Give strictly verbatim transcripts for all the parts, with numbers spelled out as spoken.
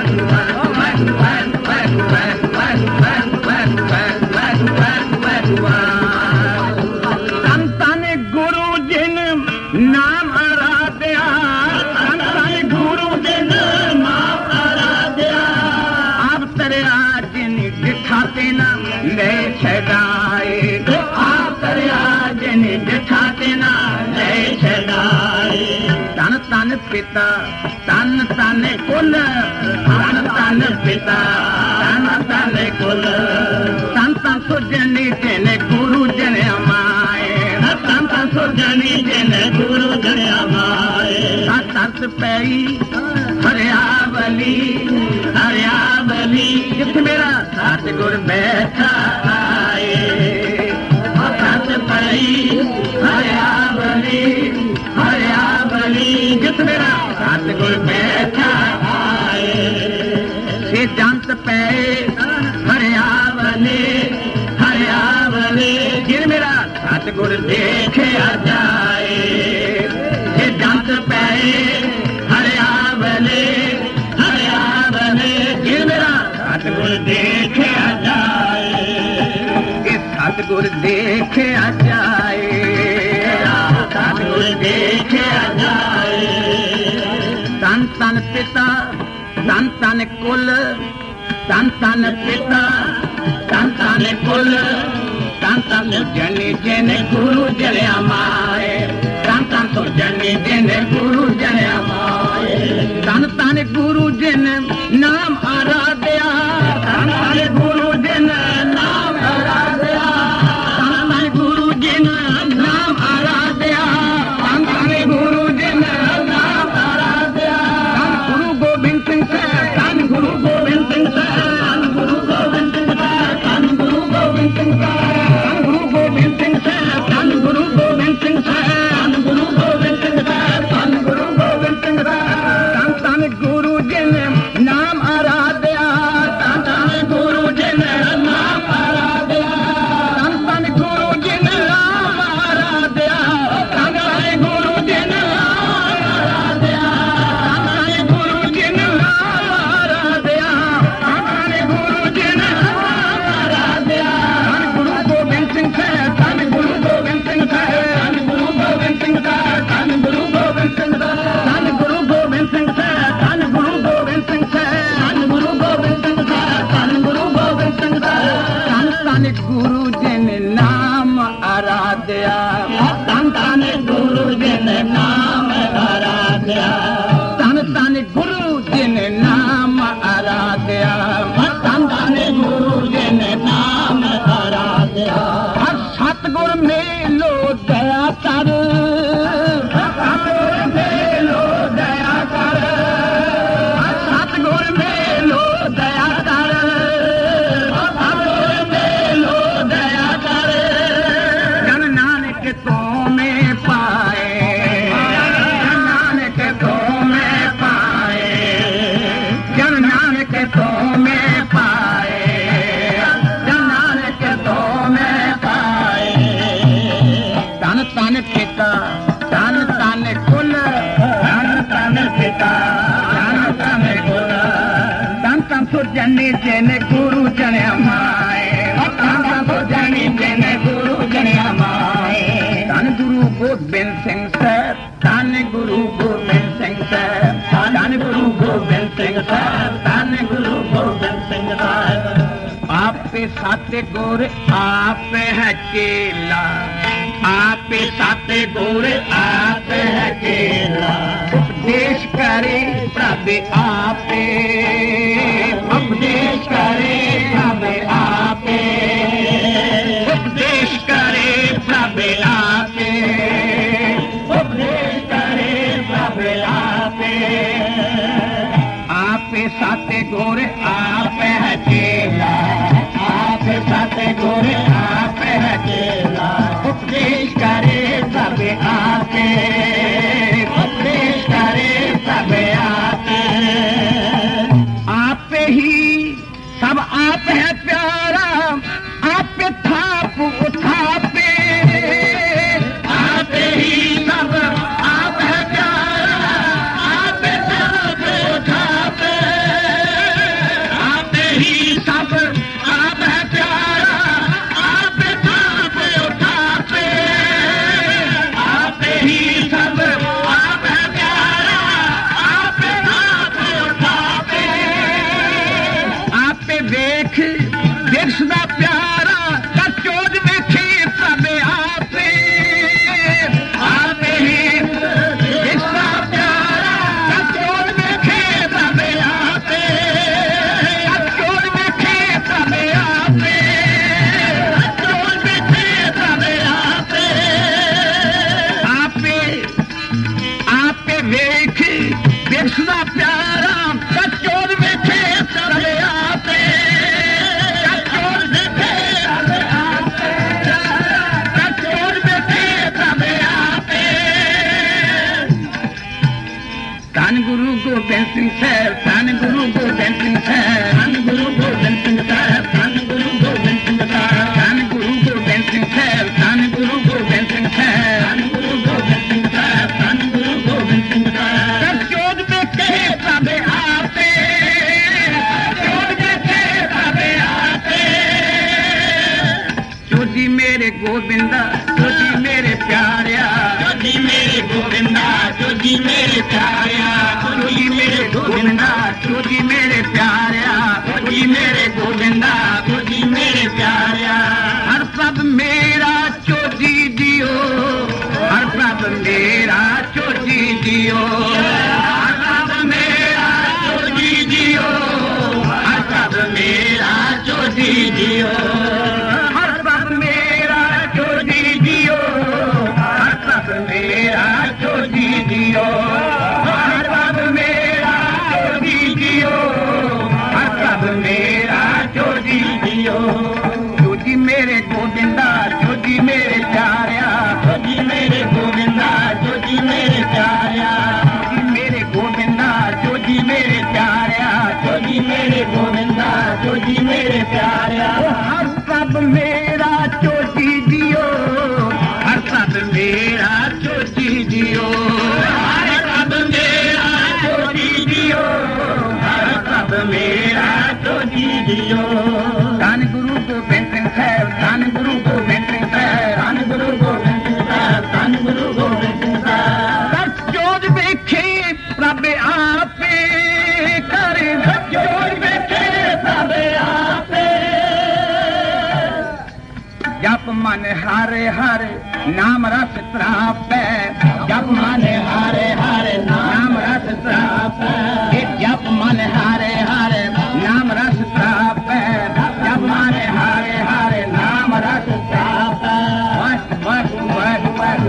संतन गुरु जिन नाम आराध्या, संतन गुरु जिन नाम आराध्या, आप तरया जिन दिखाते न ले छदाए, आप तरया जिन दिखाते न ले छदाए। तन तन पिता तन तन कुल, तन तन पिता तन तन कुल, संत सुजनी जिन गुरु जन अमाए, संत सुजनी जिन गुरु जन अमाए। सत पैरी हरियावली हरियावली, जित मेरा सतगुर बैठा आए। सत पैरी हरियावली हरियावली, जित मेरा सतगुर बैठा आए। सिद्धांत पै हरियावली हरियावली, जिन मेरा सतगुर देखा जाए। सिद्धांत पै हरियावली हरियावली, जिन मेरा सतगुर देखा जाए। इस सतगुर देखा जाए, सतगुर देखा जाए। तन तन पिता तन तन कुल, तन तन पिता तन तन कुल, तन तन सुजनी जिन गुरु जन अमाए। तन तन सुजनी जिन गुरु जन अमाए। तन तन गुरु जिन नाम आराध्या, तन तन गुरु जिन नाम आराध्या, तन तन गुरु जिन नाम आराध्या, तन तन गुरु जिन नाम आराध्या। तन गुरु गोबिंद सिंह से, तन गुरु गोबिंद सिंह से, तन गुरु गोबिंद सिंह से, तन गुरु गोबिंद सिंह से, तन गुरु गोबिंद सिंह से, तन गुरु गोबिंद सिंह से, तन गुरु गोबिंद सिंह से, तन गुरु गोबिंद सिंह से। तन तन गुरु जिन नाम आराध्या, तन तन गुरु गुरु जिन नाम आराध्या, धन धन गुरु जिन नाम आराध्या, धन धन गुरु जिन नाम आराध्या, धन धन गुरु जिन नाम आराध्या। हर सतगुर मेलो दया कर, सतगुर मेलो दया कर, हर सतगुर मेलो दया कर, सतगुर मेलो दया कर। जन नानक तो में पाए, जन नानक तो में पाए, जन नानक तो में पाए, जन नानक तो में पाए। धन धन पिता, धन धन कुल, धन धन पिता, धन धन कुल, धन धन सुजनी जिन गुरु जन माए, धन धन सुजनी जिन गुरु जन माए। धन गुरु गोबिंद सिंह साहब, धन गुरु गोबिंद सिंह साहब, धन गुरु गोबिंद सिंह साहब, धन गुरु गोबिंद सिंह साहब। आप साते गुर आप है केला, आप साते गुर आप है केला, उपदेश करे प्रभु आपे, उपदेश करे प्रभु आपे, उपदेश करे प्रभु आपे, उपदेश करे प्रभु आपे। आप साते गुर आप है केला, आप साते गुर आप है केला, उपदेश करे प्रभु आपे, उपदेश करे प्रभु आपे। आप ही सब आप है प्यारा, आप थाप उठापे, आप ही सब आप है प्यारा, आप सब उठापे, आप ही सब आप है प्यारा, आप सब उठापे, आप ही सब आप है प्यारा, आप सब उठापे। आप वेख दिखदा प्यारा, कचोज वेखे सब आपे, आप ही दिखदा प्यारा, कचोज वेखे सब आपे, कचोज वेखे सब आपे, कचोज वेखे सब आपे। आपे आपे वेख दिखदा प्यारा, कचोज वेखे सब आपे, कचोज वेखे सब आपे, कचोज वेखे सब आपे। धन गुरु गोबिंद सिंह साहब, धन गुरु गोबिंद सिंह साहब, धन गुरु गोबिंद सिंह साहब, धन गुरु गोबिंद सिंह साहब, धन गुरु गोबिंद सिंह साहब, धन गुरु गोबिंद सिंह साहब। धन गुरु गोबिंद सिंह साहब, धन गुरु गोबिंद सिंह साहब। कचोज वेखे सब आपे, कचोज वेखे सब आपे। चोजी मेरे गोबिंदा, चोजी मेरे प्यारिया, जोजी मेरे गोविंदा, जोजी मेरे प्यारिया, चोजी मेरे गोबिंदा, चोजी मेरे प्यारिया, जोजी मेरे गोविंदा, जोजी मेरे प्यारिया। हर सब मेरा चोजी दियो, हर सब मेरा चोजी दियो, हर सब मेरा जोजी जियो, हर सब मेरा जोजी जियो, हर सब मेरा चोजी दियो, हर सब मेरा चोजी दियो, हर सब मेरा चोजी दियो, हर सब मेरा चोजी जियो। चोजी मेरे गोबिंदा, चोजी मेरे प्यारिया, जोजी मेरे गोविंदा, जोजी मेरे प्यारिया, चोजी मेरे गोबिंदा, चोजी मेरे प्यारिया, जोजी मेरे गोविंदा, जोजी मेरे प्यारिया। हर सब मेरा चोजी दियो, हर सब मेरा चोजी दियो, हर सब मेरा जोजी जियो, हर सब मेरा जोजी जियो। धन गुरु गोबिंद सिंह साहब, धन गुरु गोबिंद सिंह साहब, धन गुरु गोविंद सिंह साहब, धन गुरु गोविंद सिंह साहब। कचोज वेखे प्रभ आपे करे, जोर बैठे सब आपे, मन हारे हारे नाम रस त्रापे, जप मन हारे हारे नाम रस त्रापे, जप मन हारे हारे नाम रस त्रापे, जप मन हारे हारे नाम रस त्रापे। वाह वाह वाह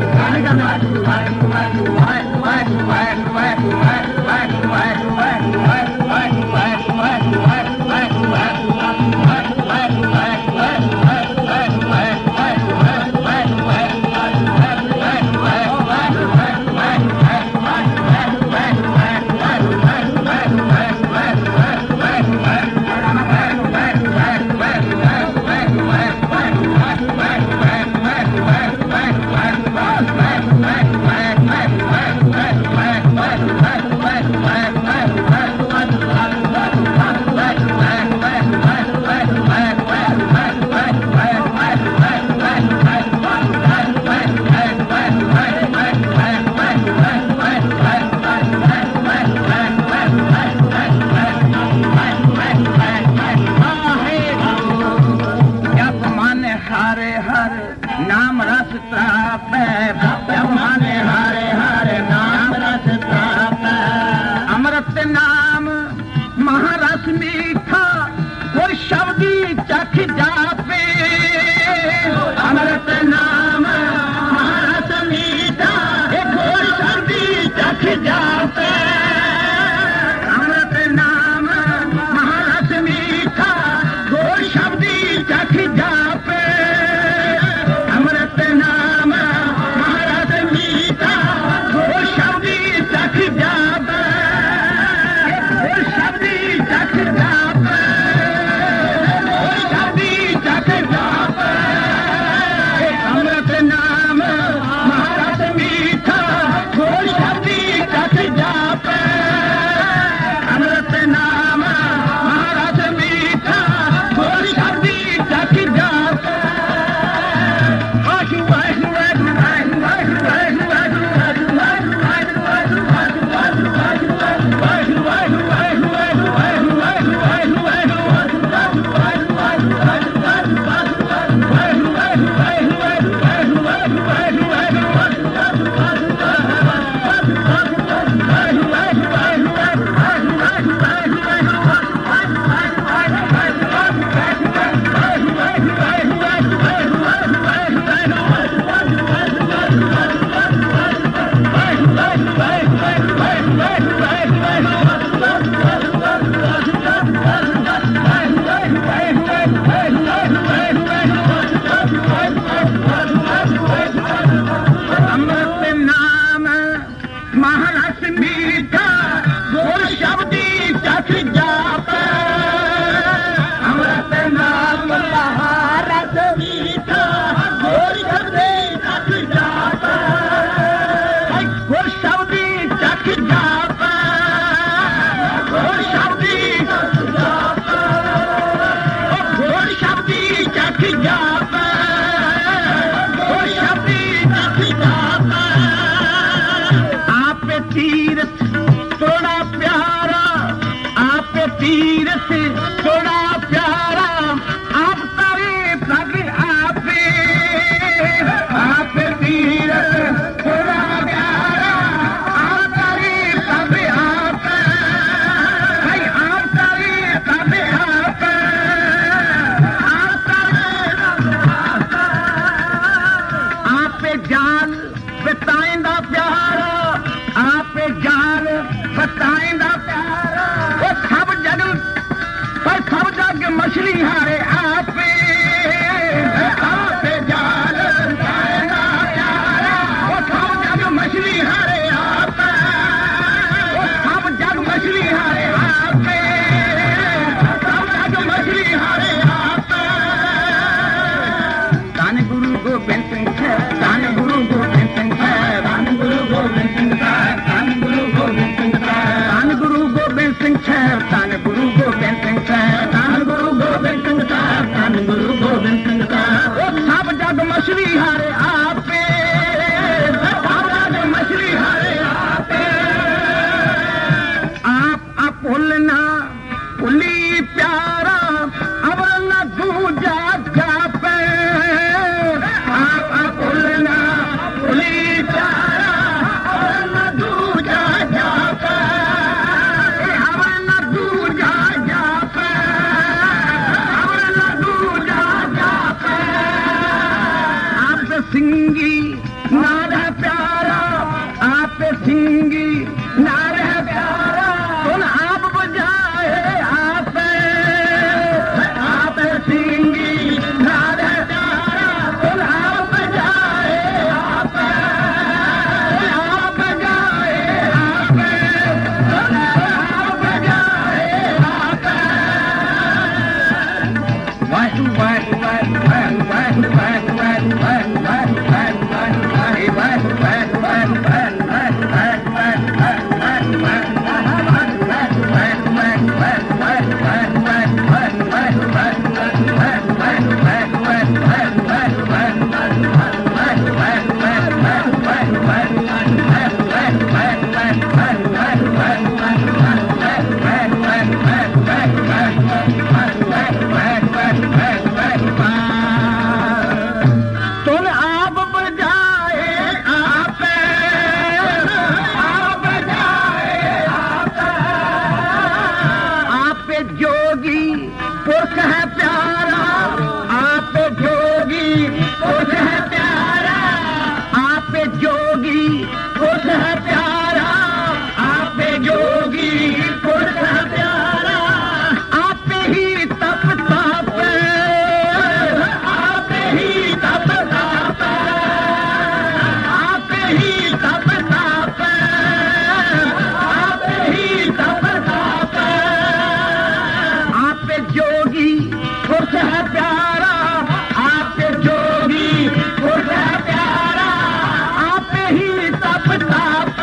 है प्यारा आपके जोगी पुरुष है प्यारा आप ही तप ताप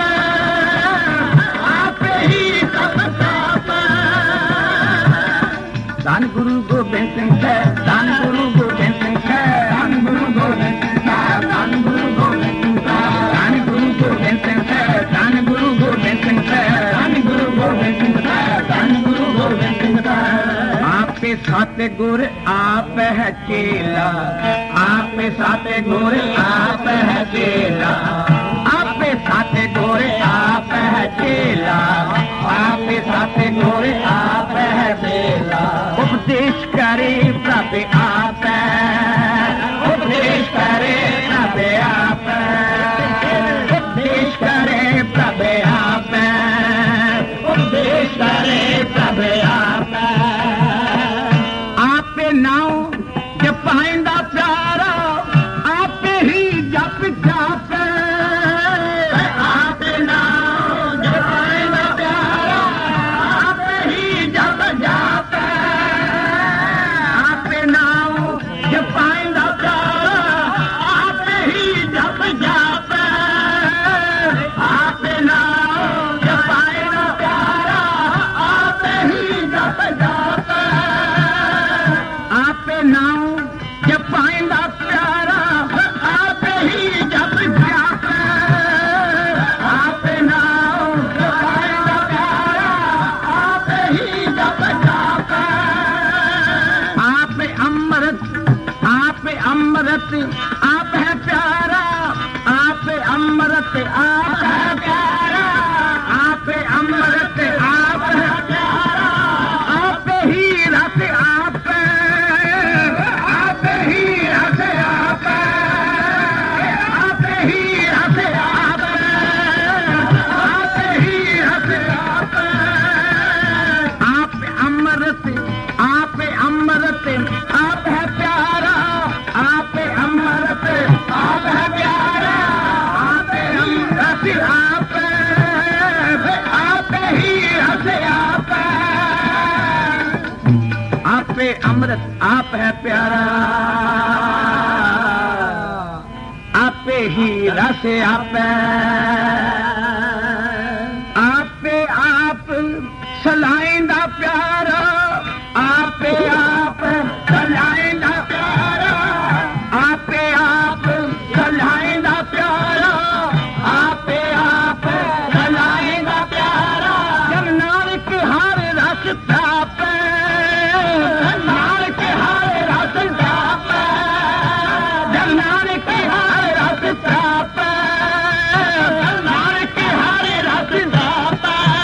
आप ही तप ताप धन गुरु गोबिंद सिंह है धन गुरु गोबिंद सिंह है धन गुरु गोबिंद सिंह है धन गुरु गोबिंद सिंह धन गुरु गोबिंद सिंह है धन गुरु गोबिंद सिंह है धन गुरु गोबिंद सिंह है धन गुरु गोबिंद सिंह आप साथ गुर आप है चेला आप साथ गुर आप है चेला आप साथ गुर आप है चेला आप साथ गुर आप है चेला उपदेश करे प्रभु आप उपदेश करे प्रभु आप उपदेश करे प्रभु आप उपदेश करे प्रभु आप आप नाव जपाइंदा प्यारा आप ही जप जाप आप नाव जपाइंदा प्यारा आप ही जप जाप आप नाव जपाइंदा प्यारा आप ही जप जाप आप नाव जपाइंदा प्यारा आप ही जप जाप आप नाव जपाइंदा प्यारा आप ही जप जाप आप नाव जपाइंदा प्यारा आप ही जप जाप आप अमृत आप अमृत आप है प्यारा आप अमृत आप है प्यारा आप अमृत आप है प्यारा आप ही रस आप आप ही रस आप आप ही रस आप आप ही रस आप आप अमृत आप अमृत आप है प्यारा आप अमृत आप है प्यारा आप अमृत आप आप ही रस आप आप अमृत आप है प्यारा आप ही रस आप आप आप सलाइंदा प्यारा आप आप सलाइंदा प्यारा आप आप सलाइंदा प्यारा आप आप सलाइंदा प्यारा जब नानक हर रस ताप नानक हर रस ताप जब नानक हर रस ताप नानक हर रस ताप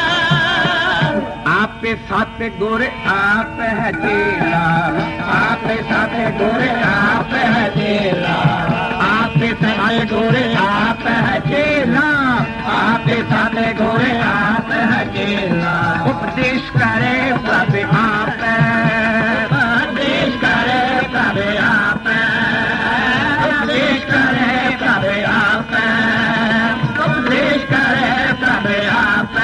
आप साथ गुर आप है चेला आप साथ गुर आप है चेला आप साथ गुर आप है चेला आप साथ गुर आप है चेला उपदेश करे प्रभु आप उपदेश करे प्रभु आप उपदेश करे प्रभु आप उपदेश करे प्रभु आप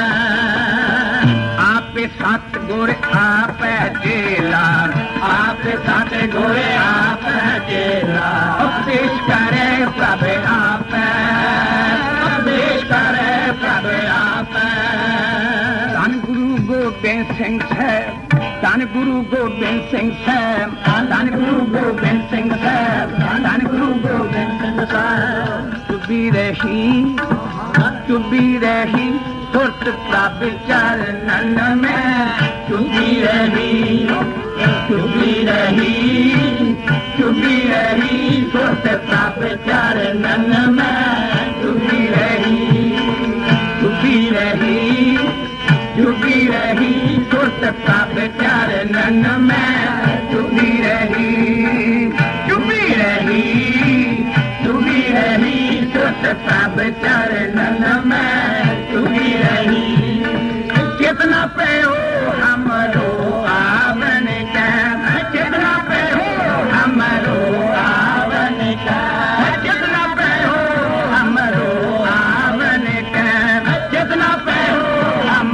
आप साथ गुर आप है चेला आप साथ गुर आप है चेला उपदेश करे प्रभु आप उपदेश करे प्रभु आप धन गुरु गोबिंद सिंह है धन गुरु गोबिंद सिंह है धन गुरु गोबिंद सिंह है धन गुरु गोबिंद सिंह है चुभी रही चुभी रही सुरत प्रभु चरणन में चुभी रही चुभी रही चुभी रही सुरत प्रभु चरणन में चुभी रही चुभी रही चुभी रही सुरत प्रभु चरणन में चुभी रही चुभी रही चुभी रही सुरत प्रभु चरणन में चुभी रही कितना पे हो हमरो आवन का कितना पे हो हमरो आवन का कितना पे हो हमरो आवन का कितना पे हो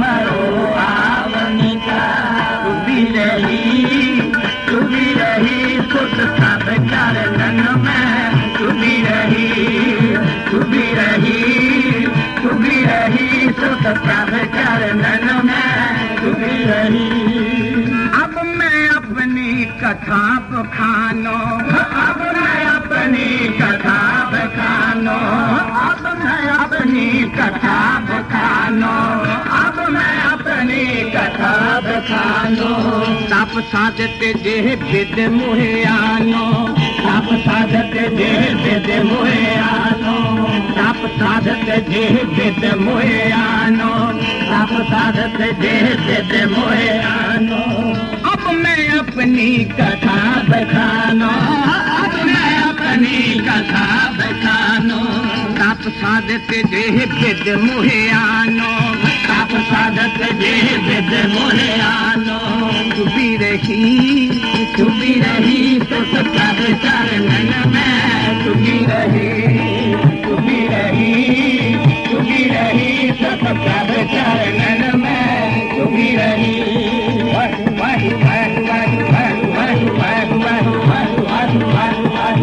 हमरो आवन का चुभी रही चुभी रही सुत सब चरणन में डूबी रही, डूबी रही, डूबी रही, सुत सब चरणन में डूबी रही। अब मैं अपनी कथा बखानो, अब मैं अपनी कथा बखानो, अब मैं अपनी कथा बखानो, अब मैं अपनी कथा बखानो। तप साधत जे विद मोहे आनो, तप साधत जे विद मोहे आनो, तप साधत जे विद मोहे आनो, तप साधत जे विद मोहे आनो। अब मैं अपनी कथा बखानो, अब मैं अपनी कथा बखानो। तप साधत जे विद मोहे आनो, तप साधत जे विद मोहे आनो। डूबी रही, डूबी रही, सुत सब चरणन में डूबी रही, डूबी रही, डूबी रही, सुत सब चरणन में डूबी रही। वाह वाह वाह वाह वाह वाह वाह वाह वाह वाह वाह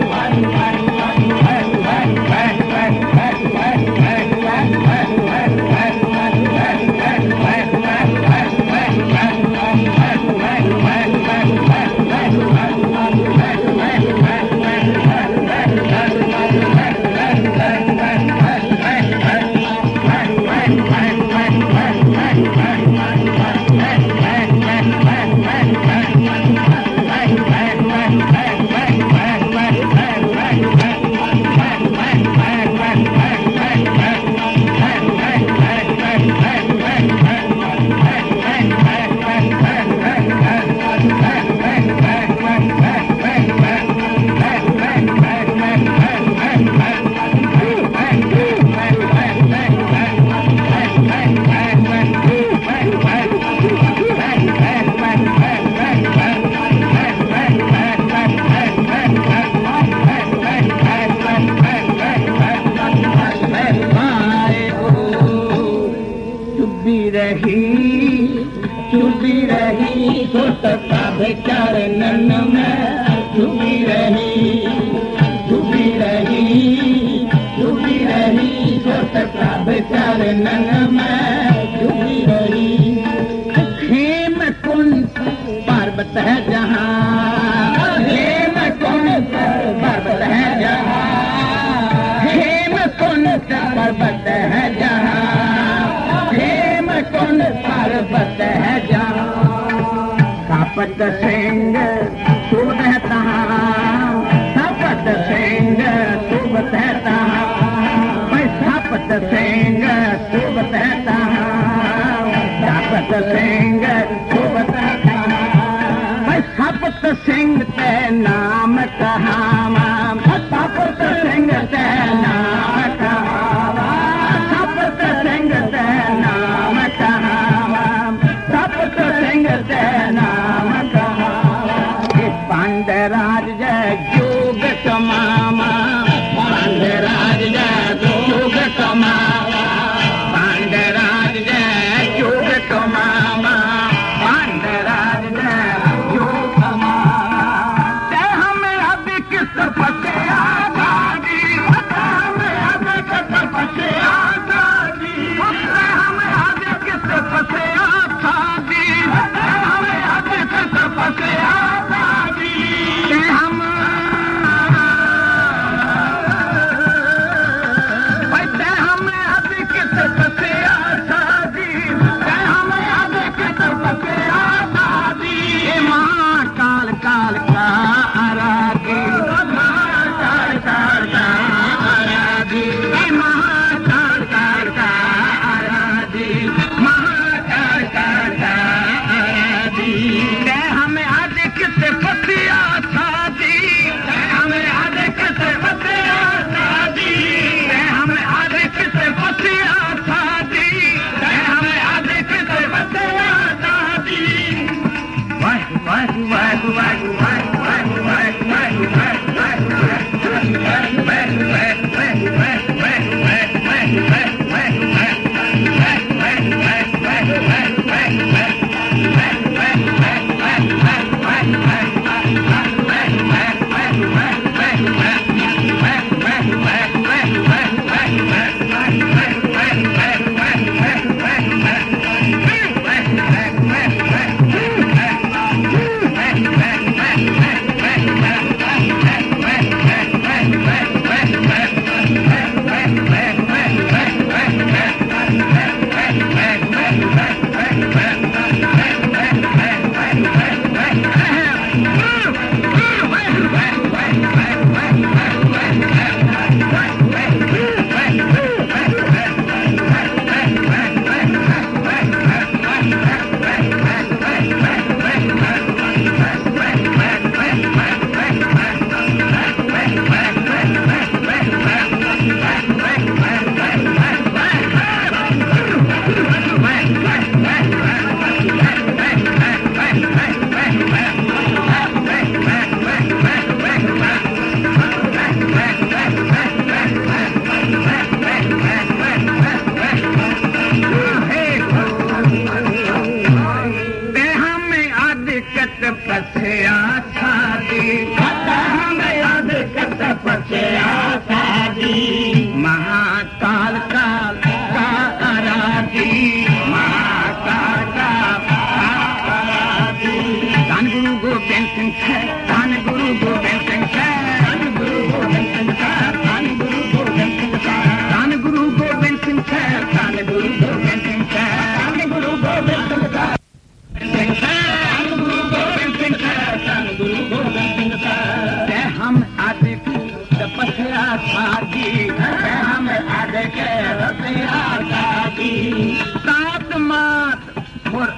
चरणन में डूबी रही, डूबी रही, डूबी रही, सुत सब चरणन में डूबी रही। हेम कुंड पर्वत है जहाँ, हेम कुंड पर्वत है जहाँ, हेम कुंड पर्वत है जहाँ, हेम कुंड पर्वत है जहाँ। सपत सिंह सुबहता, सपत सिंह सुबहता, मैं सपत सिंह सुबहता, सपत सिंह सुबहता, मैं सपत सिंह ते नाम कहावा, सपत सिंह ते नाम कहावा, सपत सिंह ते नाम कहावा, सपत सिंह ते नाम कहावा। पांडराज जय जोग कमावा, पांडराज जय जोग कमावा, पांडराज जय जोग कमावा, पांडराज जय जोग कमावा। जय हमें अब किस फसे आजादी, हमें अब किस फसे आजादी, हमें अब किस फसे आजादी, हमें अब किस फसे आजादी। हम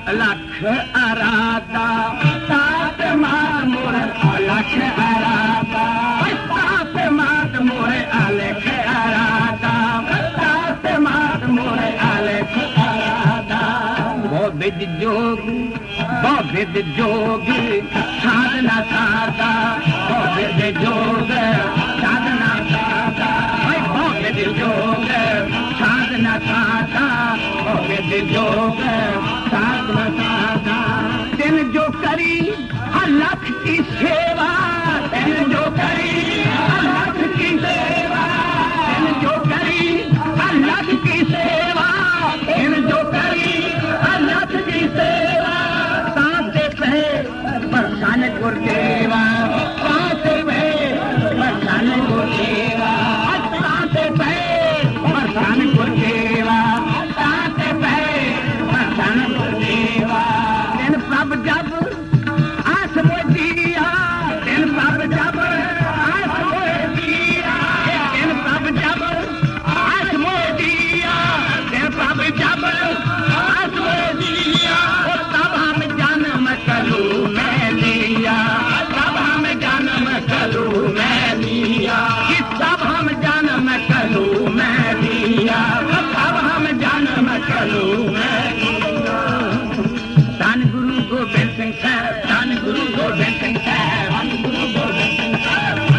लख अरादा तात मात मोर लख अरादा तात मात मोर अलख अरादा तात मात मोर अलख अरादा विद जोग विद जोग साधना साधा विद जोग साधना साधा विद जोग साधना साधा विद जोग साधना साधा दिन जो करी अलख की सेवा दिन जो करी अलख की सेवा दिन जो करी अलख की सेवा दिन जो करी अलख की सेवा साथे पे बरसान गुरुदेवा साथे पे बरसान गुरुदेवा साथे पे बरसान गुरुदेवा साथे पे बरसान गुरुदेवा दिन प्रभ जब आस मोदिया दिन प्रभ जब आस मोदिया दिन प्रभ जब आस मोदिया दिन प्रभ जब आस मोदिया तब हम जन्म कलू मैं लिया तब हम जन्म कलू मैं लिया तब हम जन्म कलू मैं लिया तब हम जन्म कलू मैं लिया धन गुरु गोबिंद सिंह साहब धन गुरु गोबिंद सिंह साहब धन गुरु गोबिंद सिंह साहब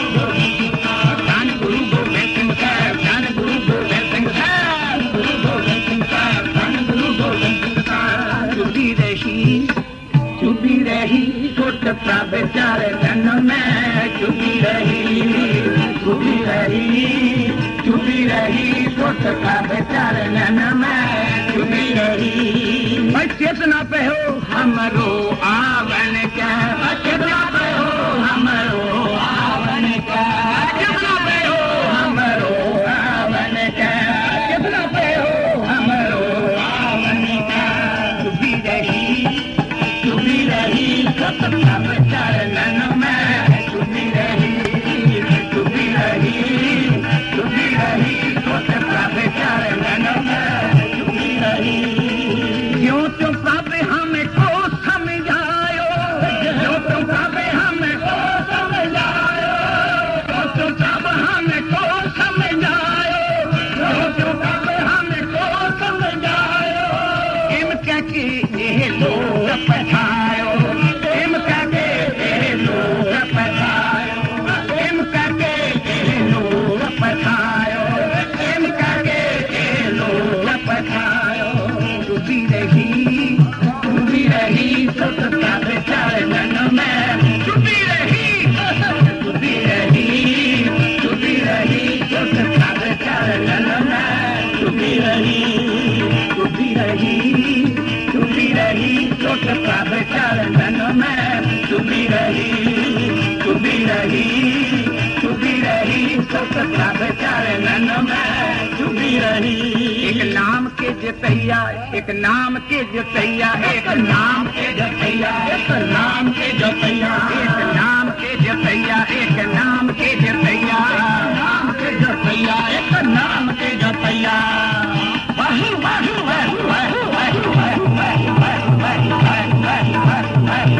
धन गुरु गोबिंद सिंह साहब धन गुरु गोबिंद सिंह साहब गुरु गोबिंद सिंह साहब धन गुरु गोबिंद सिंह साहब चुपी रही चुपी रही छोट प्रभ चरण में चुपी रही चुपी रही चुपी रही छोट प्रभ चरण में चुपी रही चेतना पे हो हमरो आवन का चेतना पे हो हमरो आवन का चेतना पे हो हमरो आवन का चेतना पे हो हमरो आवन का चुपी रही चुपी रही सत्ता चरण में चुपी रही चुपी रही चुपी रही सत्ता चरण में चुपी रही क्यों तुम प्रभ हमको समझायो क्यों तुम प्रभ हमको समझायो क्यों तुम प्रभ हमको समझायो क्यों तुम प्रभ हमको समझायो इम कह के ये लोग पठायो इम कह के ये लोग पठायो इम कह के ये लोग पठायो इम कह के ये लोग पठायो चुपी रही चुपी रही सत्ता चरण में चुपी रही चुपी रही चुपी रही सत्ता चरण में चुपी रही चुपी रही चुपी रही सत्ता चरण में चुपी रही चुपी रही चुपी रही सत्ता चरण में चुपी रही एक नाम के जतैया एक नाम के जतैया एक नाम के जतैया एक नाम के जतैया एक नाम के जतैया एक नाम के जतैया नाम के जतैया एक नाम के जतैया वाहु वाहु वाहु वाहु वाहु वाहु वाहु वाहु वाहु वाहु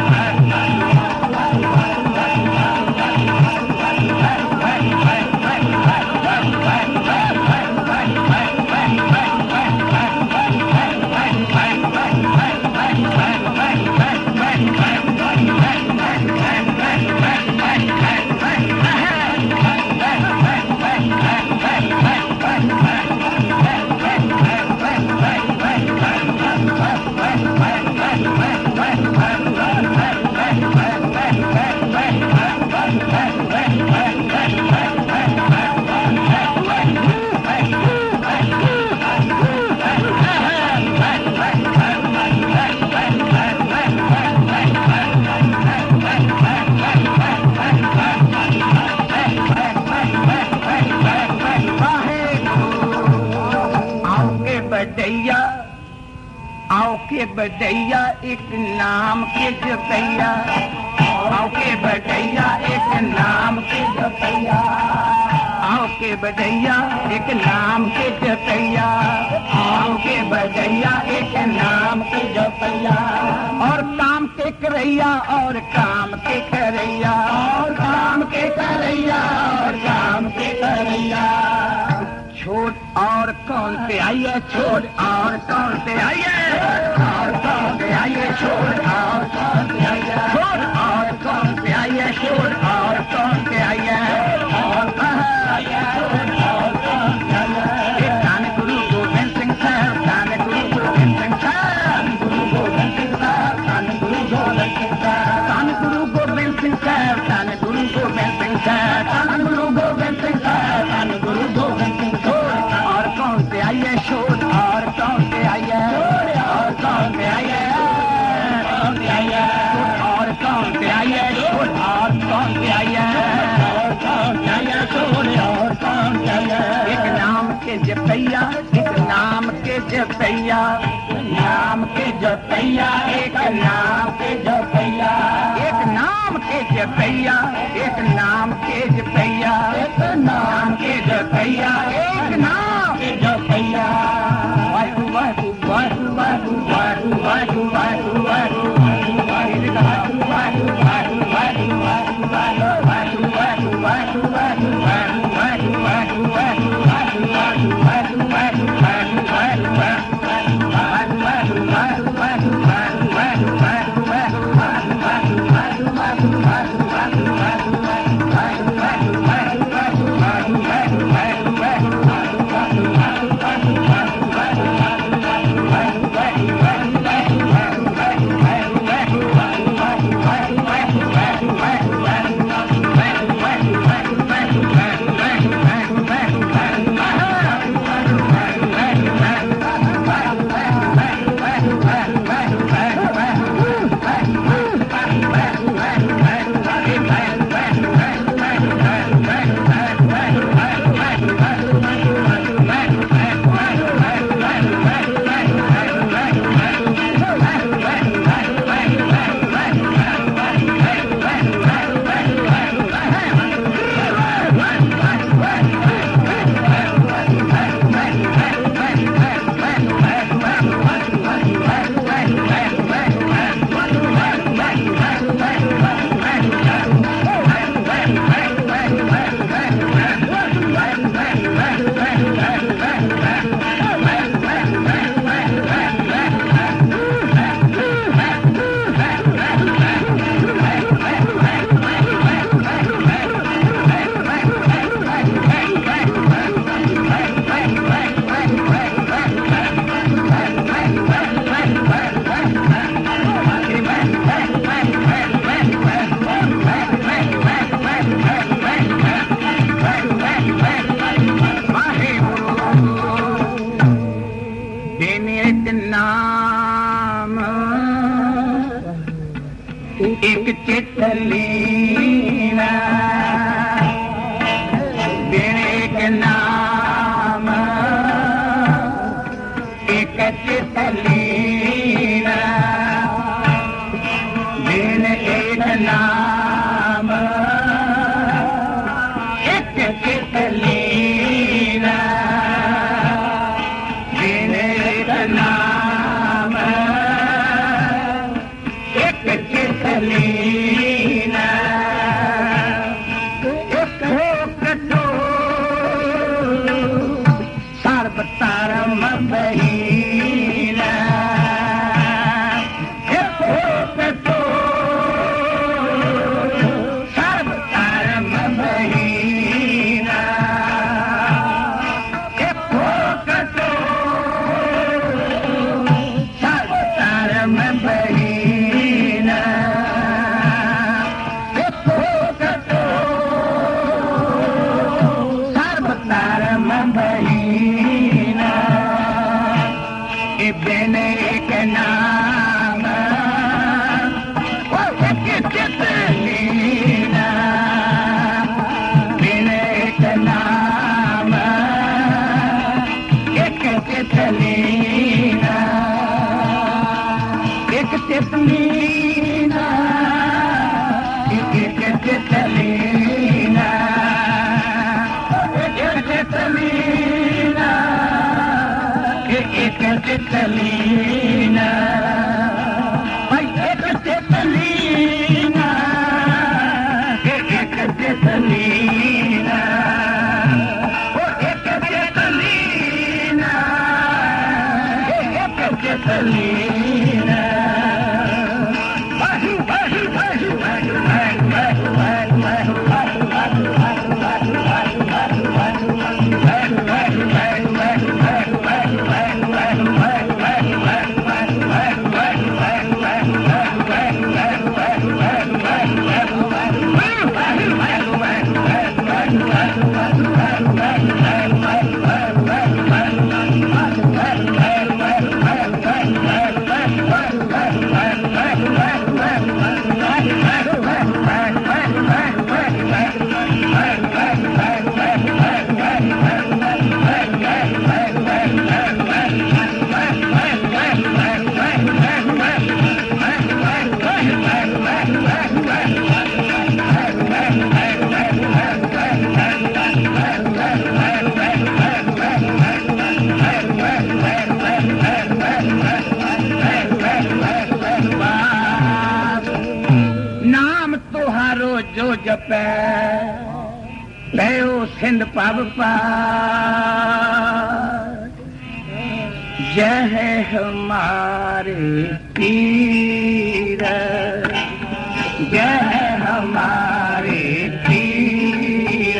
आओ के बदैया एक नाम के जपैया आओ के बदैया एक नाम के जपैया आओ के बदैया एक नाम के जपैया आओ के बदैया एक नाम के जपैया करैया और काम के करैया और काम के करैया और काम के करैया। छोट और कौन से आइए छोट और कौन से आइए और कौन से आइए छोड़ और कौन से आइए छोट और कौन से आइए छोट और कौन से आइए और कौन से आइए और कौन से आइए। धन गुरु गोविंद सिंह साहब धन गुरु गोविंद सिंह साहब गुरु गोविंद सिंह साहब धन गुरु गोविंद सिंह साहब धन गुरु गोविंद सिंह साहब धन गुरु गोविंद सिंह साहब धन गुरु गोविंद सिंह साहब धन गुरु गोविंद सिंह साहब। और कौन से आइए छोट और कौन से आइए और कौन से आइए कौन से आइए और कौन से आइए छोट और कौन से आइए और कौन से आइए छोड़ और कौन से आइए। एक नाम के जपैया एक नाम के जपैया नाम के जपैया एक नाम के जपैया एक नाम के जपैया एक नाम के जपैया एक नाम के जपैया एक नाम के जपैया। वाहु वाहु वाहु वाहु वाहु वाहु वाहु वाहु एक चितलीना देने के नाम एक चितलीना देने एक नाम एक चितलीना देने एक नाम एक चितलीना एक कटो सर्वतारम बहीना एक कटो सर्वतारम बहीना एक कटो सर्वतारम बहीना सर्वतारम बहीना बिन एक नाम एक चितलीना बिन एक नाम एक चितलीना एक चितलीना एक चितलीना एक चितलीना एक चितलीना भाई एक चितलीना जो जपै गयो सिंध पब पार जय हमारे पीर जय हमारे पीर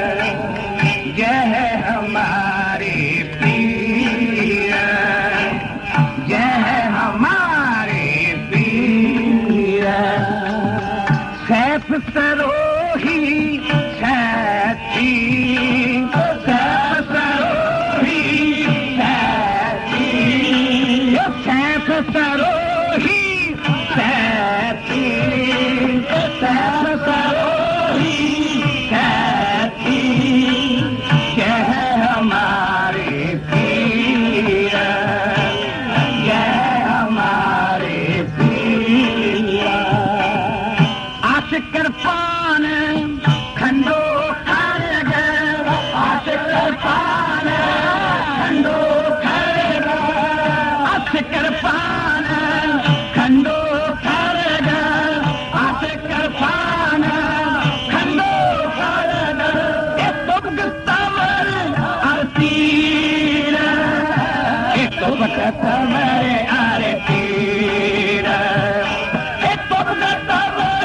जय हमारे पीर जय हमारे पीर सैफ सरोही सैथी सैफ सरोही सैथी सैफ सरोही सैथी सैफ सरोही सैथी जय हमारे पीर जय हमारे पीर कृपान खंडो खरग आस कृपान खंडो खरग आस कृपान खंडो खरग आस कृपान खंडो खरग ए तुम तमर आरतीर ए तुम तमर आरतीर ए तुम तमर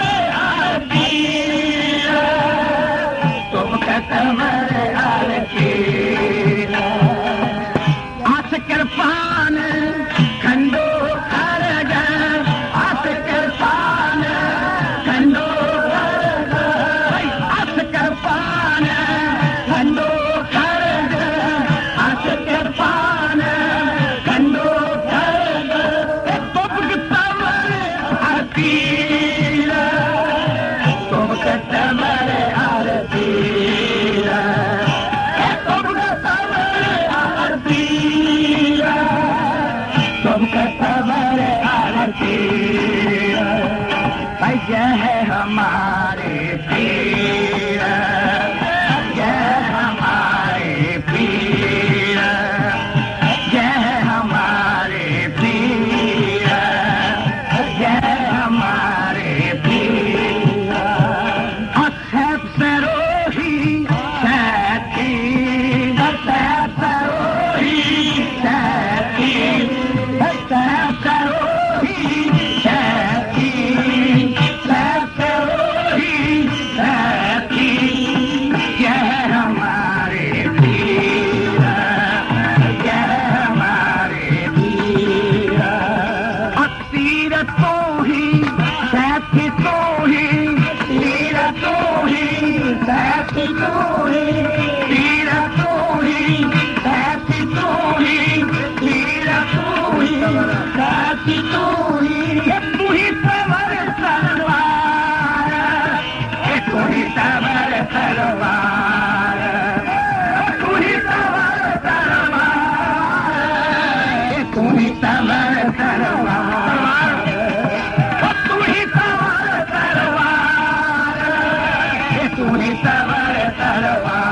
तमरे आरतीर आस कृपान खंडो खरग आस कृपान खंडो खरग आस कृपान खंडो खरग आस कृपान खंडो खरग तुम तमरे आरतीर तुम तमरे आरतीर जय हमारे पीर जय हमारे पीर जय हमारे पीर जय हमारे पीर सैफ सरोही सैथी सैफ सरोही सैथी सैफ सरोही सैथी तलवार